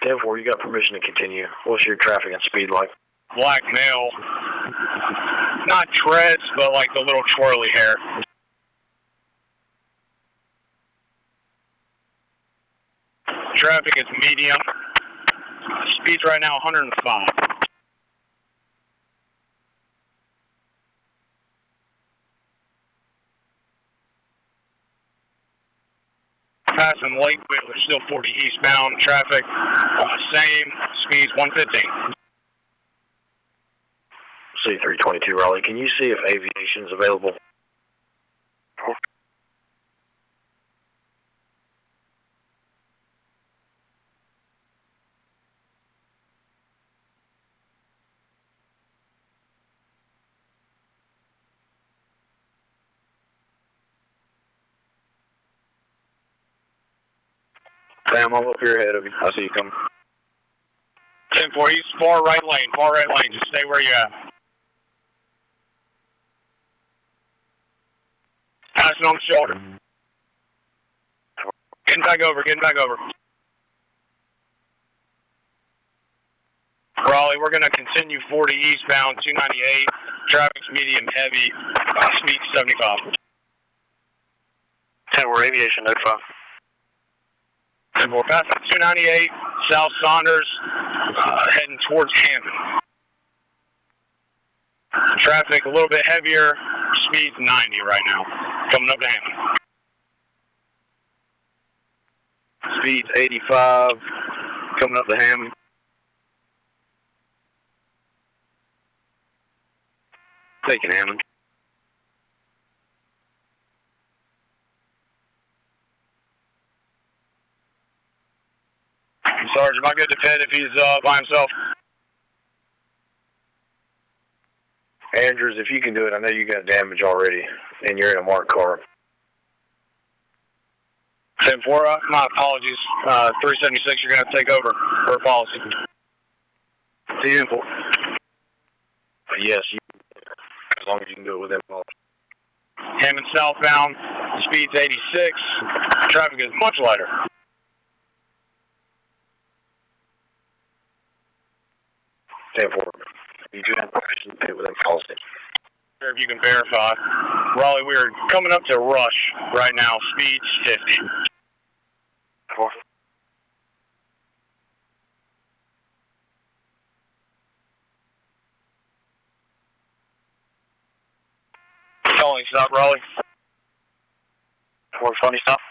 10-4, you got permission to continue. What's your traffic and speed like? Black male. Not treads, but like the little twirly hair. Traffic is medium. Speed's right now 105. Passing Lakewood, we're still 40 eastbound. Traffic, same. Speed's 115. C322 Raleigh, can you see if aviation's available? Sam, I'm up here ahead of you. I see you coming. 10-4 east, far right lane. Just stay where you're at. Passing on the shoulder. Getting back over. Raleigh, we're going to continue 40 eastbound, 298. Traffic's medium heavy. Speed 75. 10-4 aviation, notify. 10-4 passing 298, South Saunders, heading towards Hammond. Traffic a little bit heavier. Speed's 90 right now. Coming up to Hammond. Speed's 85. Coming up to Hammond. Taking Hammond. Sergeant, am I good to pit if he's by himself? Andrews, if you can do it, I know you got damage already, and you're in a marked car. 10-4, my apologies. 376, you're going to take over for policy. Beautiful. Yes, as long as you can do it within policy. Hammond southbound, speed's 86. Traffic is much lighter. 10-4. You do have permission to pit within policy. If you can verify. Raleigh, we are coming up to Rush right now. Speed's 50. 4. Calling stop, Raleigh. 4 funny stop.